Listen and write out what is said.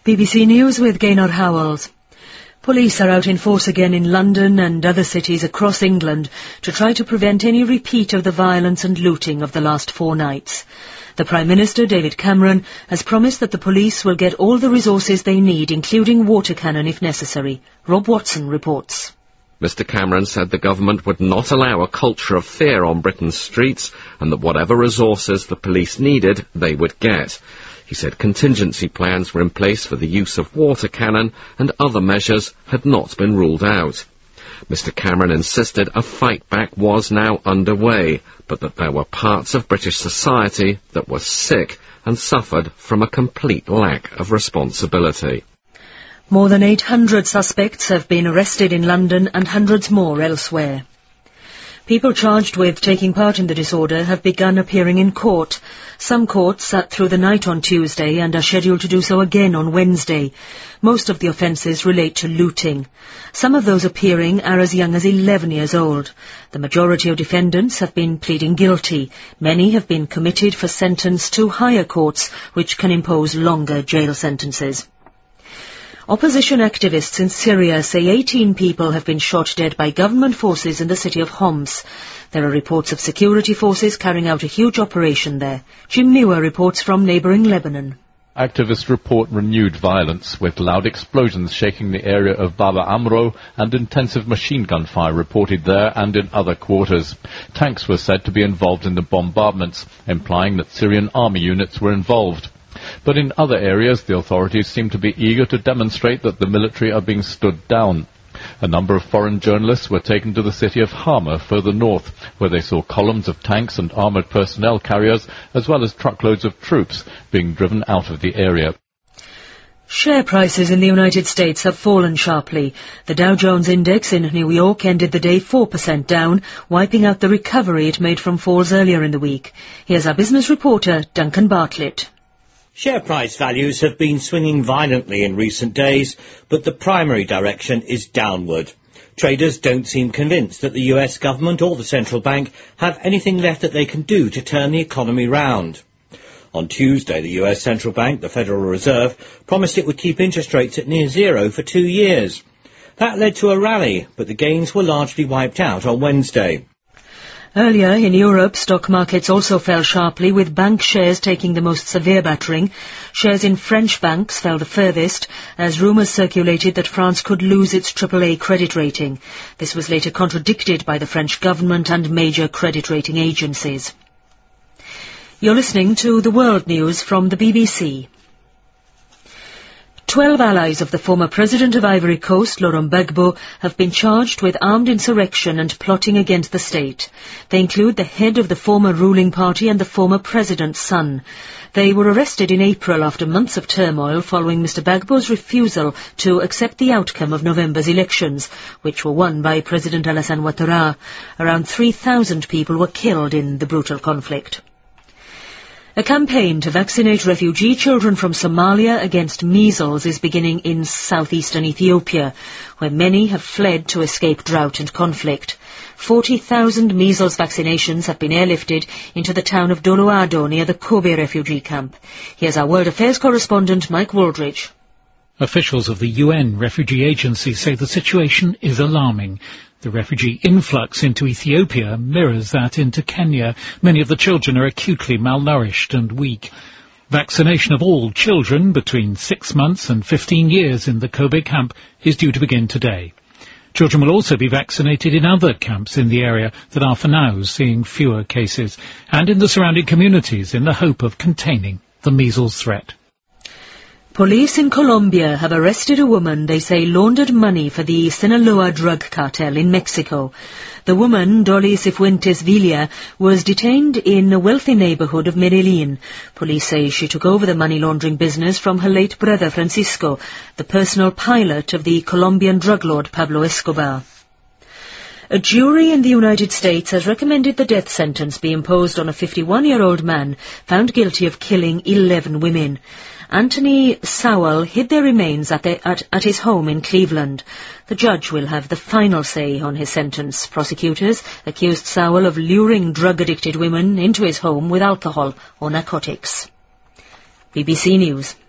BBC News with Gaynor Howells. Police are out in force again in London and other cities across England to try to prevent any repeat of the violence and looting of the last 4 nights. The Prime Minister, David Cameron, has promised that the police will get all the resources they need, including water cannon if necessary. Rob Watson reports. Mr Cameron said the government would not allow a culture of fear on Britain's streets and that whatever resources the police needed, they would get. He said contingency plans were in place for the use of water cannon and other measures had not been ruled out. Mr Cameron insisted a fight back was now underway, but that there were parts of British society that were sick and suffered from a complete lack of responsibility. More than 800 suspects have been arrested in London and hundreds more elsewhere. People charged with taking part in the disorder have begun appearing in court. Some courts sat through the night on Tuesday and are scheduled to do so again on Wednesday. Most of the offences relate to looting. Some of those appearing are as young as 11 years old. The majority of defendants have been pleading guilty. Many have been committed for sentence to higher courts, which can impose longer jail sentences. Opposition activists in Syria say 18 people have been shot dead by government forces in the city of Homs. There are reports of security forces carrying out a huge operation there. Jim Muir reports from neighbouring Lebanon. Activists report renewed violence, with loud explosions shaking the area of Baba Amro and intensive machine gun fire reported there and in other quarters. Tanks were said to be involved in the bombardments, implying that Syrian army units were involved. But in other areas, the authorities seem to be eager to demonstrate that the military are being stood down. A number of foreign journalists were taken to the city of Hama further north, where they saw columns of tanks and armoured personnel carriers, as well as truckloads of troops, being driven out of the area. Share prices in the United States have fallen sharply. The Dow Jones Index in New York ended the day 4% down, wiping out the recovery it made from falls earlier in the week. Here's our business reporter, Duncan Bartlett. Share price values have been swinging violently in recent days, but the primary direction is downward. Traders don't seem convinced that the US government or the central bank have anything left that they can do to turn the economy round. On Tuesday, the US central bank, the Federal Reserve, promised it would keep interest rates at near zero for 2 years. That led to a rally, but the gains were largely wiped out on Wednesday. Earlier in Europe, stock markets also fell sharply, with bank shares taking the most severe battering. Shares in French banks fell the furthest, as rumours circulated that France could lose its AAA credit rating. This was later contradicted by the French government and major credit rating agencies. You're listening to the World News from the BBC. 12 allies of the former President of Ivory Coast, Laurent Gbagbo, have been charged with armed insurrection and plotting against the state. They include the head of the former ruling party and the former president's son. They were arrested in April after months of turmoil following Mr Gbagbo's refusal to accept the outcome of November's elections, which were won by President Alassane Ouattara. Around 3,000 people were killed in the brutal conflict. A campaign to vaccinate refugee children from Somalia against measles is beginning in southeastern Ethiopia, where many have fled to escape drought and conflict. 40,000 measles vaccinations have been airlifted into the town of Doloado near the Kobe refugee camp. Here's our World Affairs correspondent Mike Waldridge. Officials of the UN Refugee Agency say the situation is alarming. The refugee influx into Ethiopia mirrors that into Kenya. Many of the children are acutely malnourished and weak. Vaccination of all children between 6 months and 15 years in the Kobe camp is due to begin today. Children will also be vaccinated in other camps in the area that are for now seeing fewer cases, and in the surrounding communities in the hope of containing the measles threat. Police in Colombia have arrested a woman they say laundered money for the Sinaloa drug cartel in Mexico. The woman, Dolly Cifuentes Villa, was detained in a wealthy neighbourhood of Medellin. Police say she took over the money laundering business from her late brother Francisco, the personal pilot of the Colombian drug lord Pablo Escobar. A jury in the United States has recommended the death sentence be imposed on a 51-year-old man found guilty of killing 11 women. Anthony Sowell hid their remains at his home in Cleveland. The judge will have the final say on his sentence. Prosecutors accused Sowell of luring drug-addicted women into his home with alcohol or narcotics. BBC News.